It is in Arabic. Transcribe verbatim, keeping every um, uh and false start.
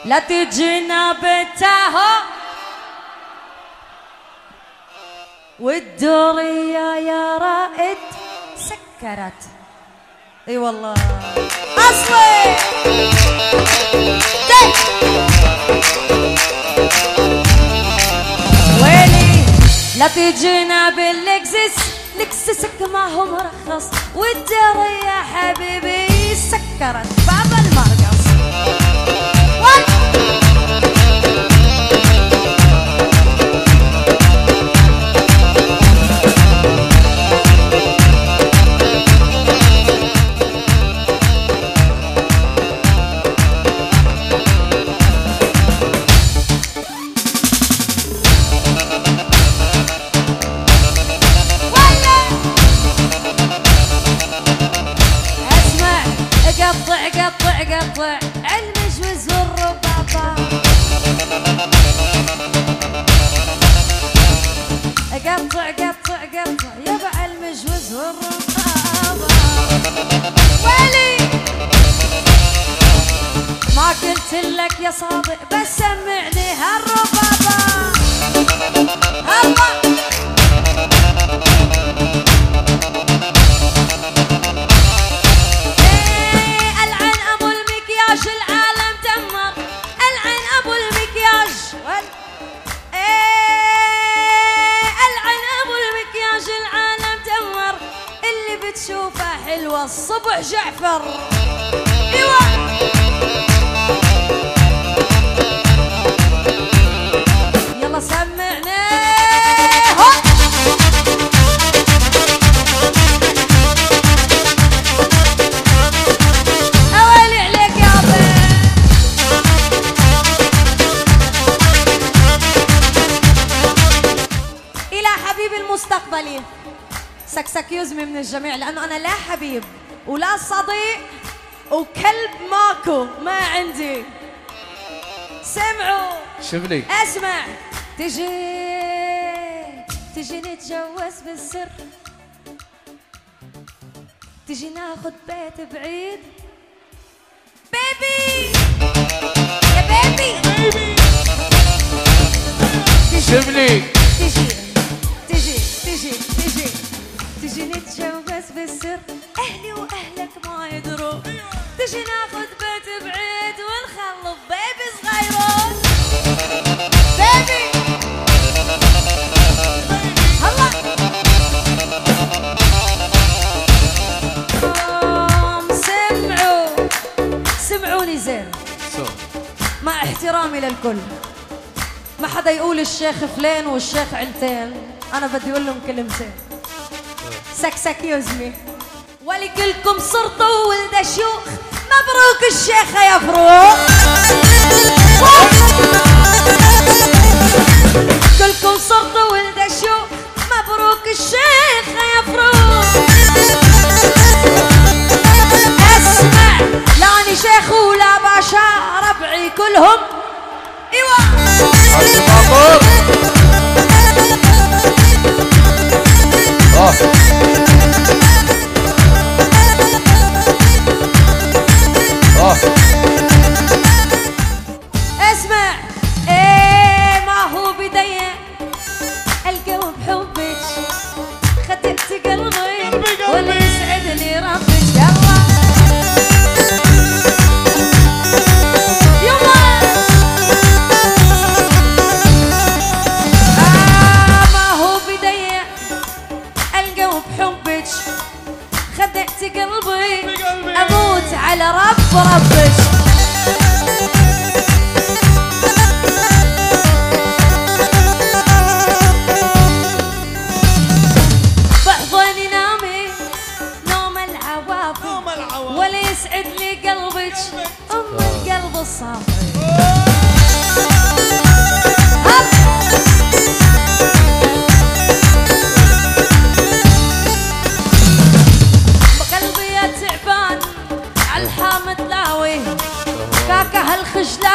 لا تجينا بالتاهو والدورية يا رائد سكرت. اي والله اصلي ويلي لا تجينا باللكزس لكسسك ما هو مرخص والدورية حبيبي سكرت باب المرقص. قطع قطع قطع المجوز والربابة قطع قطع قطع يبع المجوز والربابة. ويلي ما قلت لك يا صادق بس سمعني هالربابة. الله العالم دمر العن ابو المكياج ايه العن ابو المكياج العالم دمر اللي بتشوفه حلوه الصبح جعفر. ايوه يلا سمعني المستقبلي. سكسك يزمي من الجميع لأنه أنا لا حبيب ولا صديق وكلب ماكو ما عندي. سمعوا شوفلي اسمع تجي تجي نتجوز بالسر تجي ناخد بيت بعيد بيبي يا بيبي شوفلي تجي تجي تجي تجي تجي نتجوز بالسر اهلي واهلك ما يدروا تجي ناخذ بيت بعيد ونخلف بيبي صغيرون بيبي هلا سمعوا سمعوني زين مع احترامي للكل ما حدا يقول الشيخ فلان والشيخ علتين أنا بدي أقول لهم كلمتين. سكسك يزمي ولكلكم صرتوا ولد شيوخ مبروك الشيخة يا فروق. كلكم صرتوا ولد شيوخ مبروك الشيخة يا فروق. اسمع لاني شيخ ولا باشا ربعي كلهم. ايوه اسمع ايه ما هو بداية القلب حبك خدت قلبي واللي يسعدني ربك. يلا يلا آه ما هو بداية القلب حبك خدعت قلبي اموت على رب ربك. فاحضني نامي نوم العواطف ولا يسعد لي قلبك ام القلب الصافي. قلبي يا تعبان عالحامد لاوي كاكا هالخجلة